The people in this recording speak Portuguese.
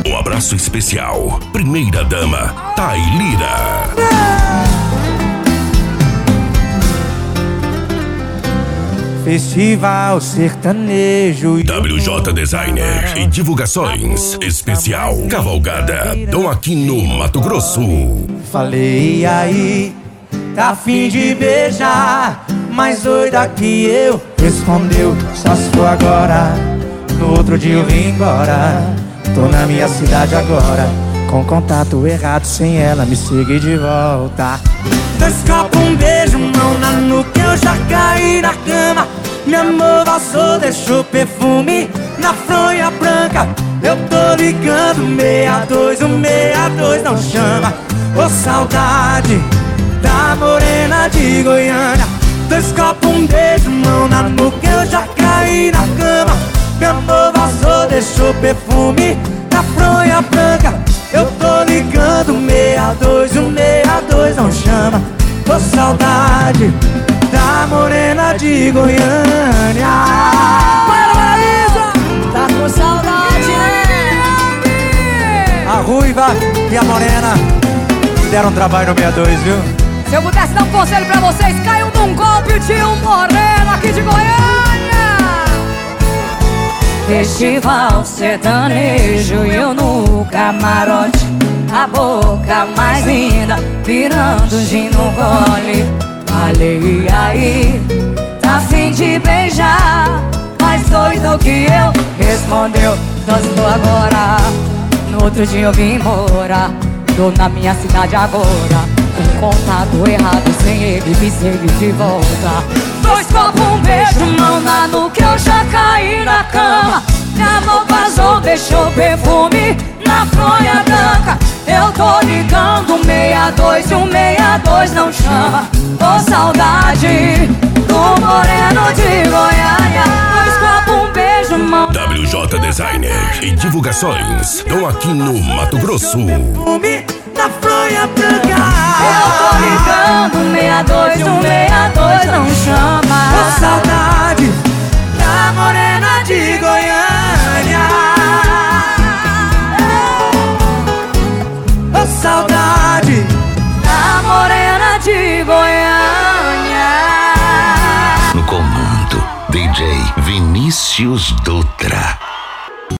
Um abraço especial, primeira dama, Tailira. Festival sertanejo WJ Designer e divulgações especial Cavalgada Dom Aquino, Mato Grosso. Falei aí, tá a fim de beijar, mais doida que eu. Respondeu, só se for agora. No outro dia eu vim embora. Tô na minha cidade agora, com contato errado, sem ela me siga de volta. Dois copos, um beijo, mão na nuca, eu já caí na cama. Meu amor vazou, deixou perfume na fronha branca. Eu tô ligando 62, o 62 não chama. Ô saudade da morena de Goiânia. Dois copos, um beijo, mão na nuca, eu já caí na cama. Meu amor vazou, deixou perfume na fronha branca. Eu tô ligando 62, o 62 não chama. Ô saudade da morena de Goiânia. Para, Marisa! Tá com saudade, né? A ruiva e a morena deram trabalho no 62, viu? Se eu pudesse dar um conselho pra vocês, caiam num golpe de um moreno aqui de Goiânia. Festival sertanejo e eu no camarote, a boca mais linda, virando gin no gole. Falei aí, tá a fim de beijar, mais doido que eu. Respondeu, só se for agora. No outro dia eu vim embora. Tô na minha cidade agora, com contato errado, sem ele me segue de volta. Dois copos, um beijo, mão na nuca, eu já caí na cama. Meu amor vazou, deixou perfume na fronha branca. Eu tô ligando 62 e o 62 não chama. Ô saudade do moreno de Goiânia. Dois copos, um beijo, mão WJ Designer e divulgações Dom Aquino, Mato Grosso. Perfume na fronha branca. Eu tô ligando 62 e o 62 não chama. Ô saudade da morena de Goiânia. Ô saudade da morena de Goiânia. No comando, DJ Vinícius Dutra.